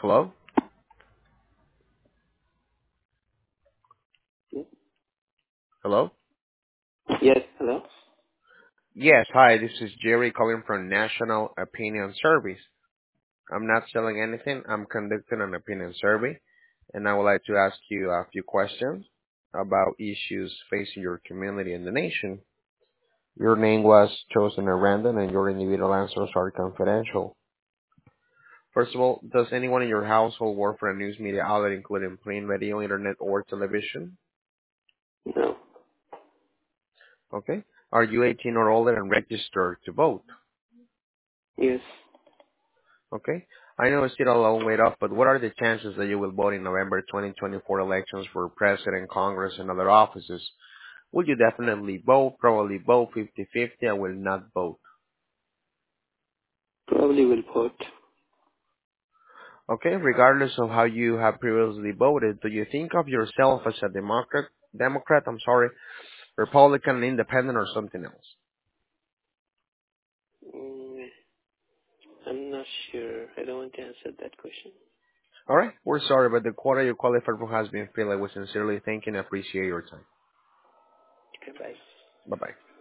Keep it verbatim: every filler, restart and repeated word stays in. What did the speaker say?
Hello? Hello? Yes, hello? Yes, hi, this is Jerry calling from National Opinion Service. I'm not selling anything. I'm conducting an opinion survey, and I would like to ask you a few questions about issues facing your community and the nation. Your name was chosen at random, and your individual answers are confidential. First of all, does anyone in your household work for a news media outlet, including print, radio, internet, or television? No. Okay. Are you eighteen or older and registered to vote? Yes. Okay. I know it's still a long way off, but what are the chances that you will vote in November twenty twenty-four elections for president, Congress, and other offices? Will you definitely vote, probably vote fifty-fifty, and will not vote? Probably will vote. Okay. Regardless of how you have previously voted, do you think of yourself as a Democrat, Democrat, I'm sorry, Republican, Independent, or something else? Mm, I'm not sure. I don't want to answer that question. All right. We're sorry, but the quota you qualified for has been filled. I would sincerely thank you and appreciate your time. Okay, bye. Bye-bye.